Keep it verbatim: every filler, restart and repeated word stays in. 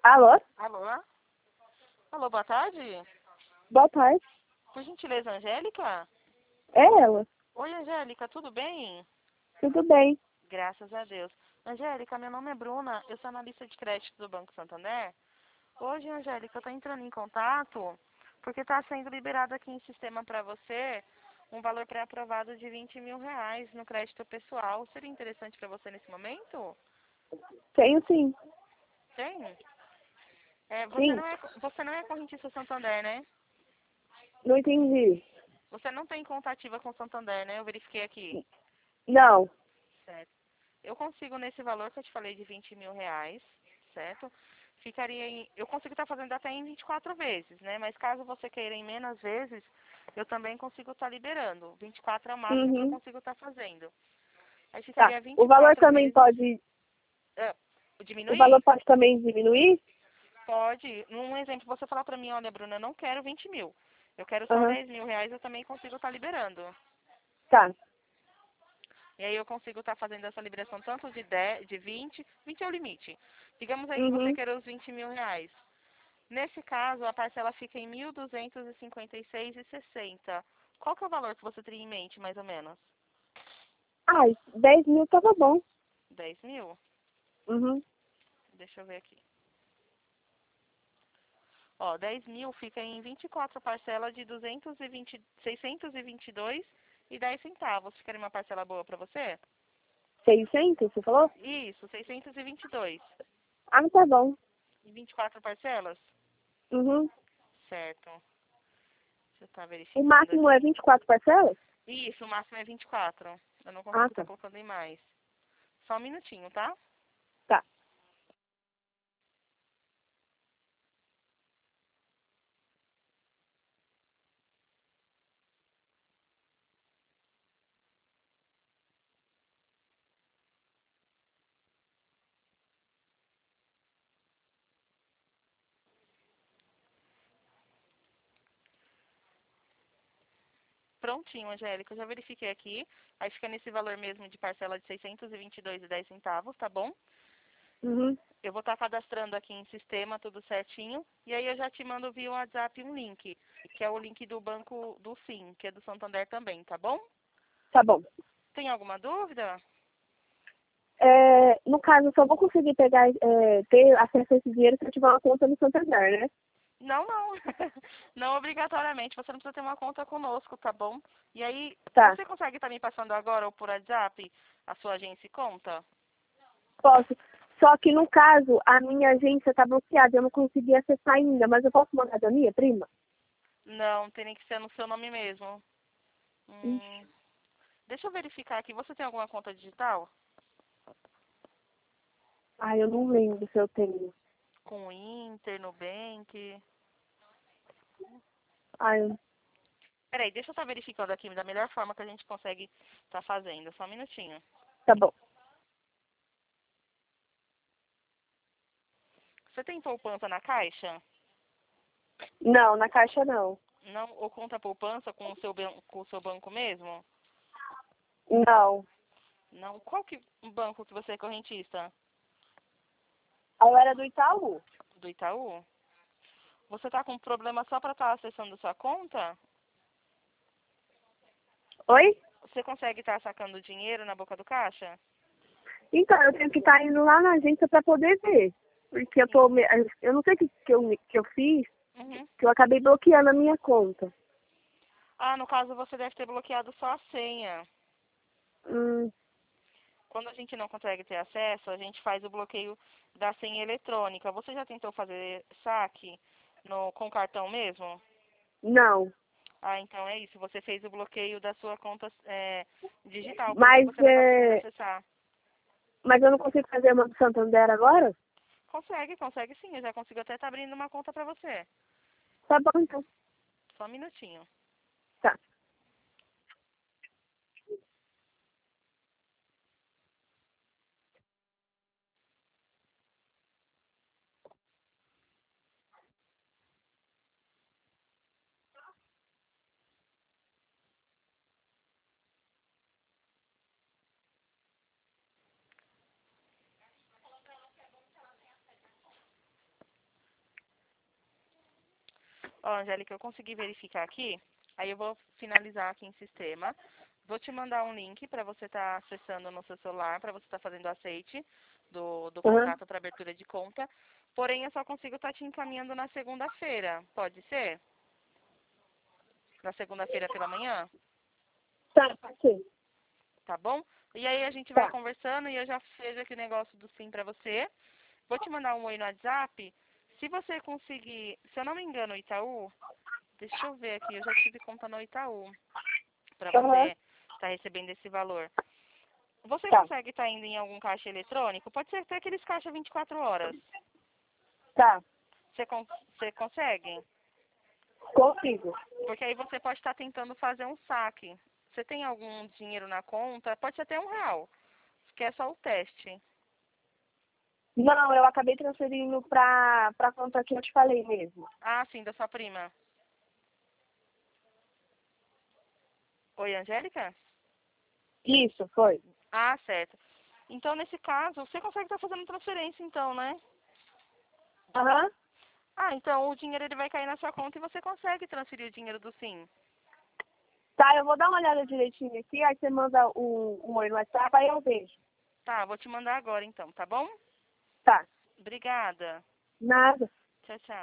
Alô? Alô? Alô, boa tarde. Boa tarde. Por gentileza, Angélica? É ela. Oi, Angélica, tudo bem? Tudo bem. Graças a Deus. Angélica, meu nome é Bruna, eu sou analista de crédito do Banco Santander. Hoje, Angélica, eu estou entrando em contato porque está sendo liberado aqui em sistema para você um valor pré-aprovado de vinte mil reais no crédito pessoal. Seria interessante para você nesse momento? Tenho sim. Tem? É, você, Sim. não é, você não é correntista Santander, né? Não entendi. Você não tem conta ativa com Santander, né? Eu verifiquei aqui. Não. Certo. Eu consigo nesse valor que eu te falei de vinte mil reais, certo? Ficaria em, eu consigo estar fazendo até em vinte e quatro vezes, né? Mas caso você queira em menos vezes, eu também consigo estar liberando. vinte e quatro é o máximo que eu Uhum. consigo estar fazendo. Aí Tá. ficaria O valor vinte e quatro também vezes. pode. Ah, O valor diminuir? pode também diminuir? Pode. Um exemplo, você falar pra mim, olha, Bruna, eu não quero vinte mil. Eu quero só Aham. dez mil reais, eu também consigo estar liberando. Tá. E aí eu consigo estar fazendo essa liberação tanto de dez, de vinte, vinte é o limite. Digamos aí que você Uhum. queira os vinte mil reais. Nesse caso, a parcela fica em mil duzentos e cinquenta e seis e sessenta. Qual que é o valor que você teria em mente, mais ou menos? Ai, dez mil tava bom. Dez mil? Uhum. Deixa eu ver aqui. Ó, dez mil fica em vinte e quatro parcelas de duzentos e vinte, seiscentos e vinte e dois e dez centavos. Ficaria uma parcela boa pra você? seiscentos, você falou? Isso, seiscentos e vinte e dois. Ah, tá bom. Em vinte e quatro parcelas? Uhum. Certo. Deixa eu estar O verificando máximo é aqui. vinte e quatro parcelas? Isso, o máximo é vinte e quatro. Eu não Ah, consigo estar tá. colocando em mais. Só um minutinho, tá? Tá. Prontinho, Angélica. Eu já verifiquei aqui. Aí fica nesse valor mesmo de parcela de seiscentos e vinte e dois e dez centavos, tá bom? Uhum. Eu vou estar cadastrando aqui em sistema, tudo certinho. E aí eu já te mando via WhatsApp um link, que é o link do banco do Sim, que é do Santander também, tá bom? Tá bom. Tem alguma dúvida? É, no caso, eu só vou conseguir pegar, é, ter acesso a esse dinheiro se eu tiver uma conta no Santander, né? Não, não. Não obrigatoriamente. Você não precisa ter uma conta conosco, tá bom? E aí, Tá. você consegue estar me passando agora ou por WhatsApp a sua agência e conta? Posso. Só que no caso, a minha agência está bloqueada, eu não consegui acessar ainda, mas eu posso mandar da minha prima? Não, tem que ser no seu nome mesmo. Ixi. Hum, deixa eu verificar aqui. Você tem alguma conta digital? Ai, eu não lembro se eu tenho. Com o Inter, Nubank? Ai, eu- Peraí, deixa eu estar verificando aqui da melhor forma que a gente consegue estar fazendo. Só um minutinho. tá bom. Você tem poupança na Caixa? Não, na caixa não. Não? Ou conta poupança com o seu, ban- com o seu banco mesmo? Não. Não? Qual que banco que você é correntista? Eu era do Itaú. Do Itaú? Você tá com problema só para estar acessando sua conta? Oi? Você consegue estar sacando dinheiro na boca do caixa? Então, eu tenho que estar indo lá na agência para poder ver. Porque eu tô. me- Eu não sei o que, que, eu, que eu fiz, Uhum. que eu acabei bloqueando a minha conta. Ah, no caso você deve ter bloqueado só a senha. Hum, Quando a gente não consegue ter acesso, a gente faz o bloqueio da senha eletrônica. Você já tentou fazer saque no, com cartão mesmo? não. Ah, então é isso. Você fez o bloqueio da sua conta é, digital, por isso que Mas, você não está conseguindo é, acessar. mas eu não consigo fazer uma do Santander agora? Consegue, consegue sim. Eu já consigo até estar abrindo uma conta para você. Tá bom, então. Só um minutinho. Tá. Ó, Angélica, eu consegui verificar aqui. Aí eu vou finalizar aqui em sistema. Vou te mandar um link para você estar tá acessando no seu celular, para você estar tá fazendo o aceite do, do Uhum. contrato para abertura de conta. Porém, eu só consigo estar tá te encaminhando na segunda-feira. Pode ser? Na segunda-feira pela manhã? Tá, pode ser. Tá bom? E aí a gente vai Tá. conversando e eu já fiz aqui o negócio do sim para você. Vou te mandar um oi no WhatsApp. Se você conseguir, se eu não me engano, o Itaú, deixa eu ver aqui, eu já tive conta no Itaú para Uhum. você estar recebendo esse valor. Você Tá. consegue estar indo em algum caixa eletrônico? Pode ser até aqueles caixa vinte e quatro horas. Tá. Você, con você consegue? Consigo. Porque aí você pode estar tentando fazer um saque. Você tem algum dinheiro na conta? Pode ser até um real, que é só o teste. Não, eu acabei transferindo pra, pra conta que eu te falei mesmo. Ah, sim, da sua prima. Oi, Angélica? Isso, foi. Ah, certo. Então, nesse caso, você consegue estar fazendo transferência, então, né? Aham. Ah, então o dinheiro ele vai cair na sua conta e você consegue transferir o dinheiro do sim. Tá, eu vou dar uma olhada direitinho aqui, aí você manda o, o oi no WhatsApp, aí eu vejo. Tá, vou te mandar agora, então, tá bom? Tá. Obrigada. Nada. Tchau, tchau.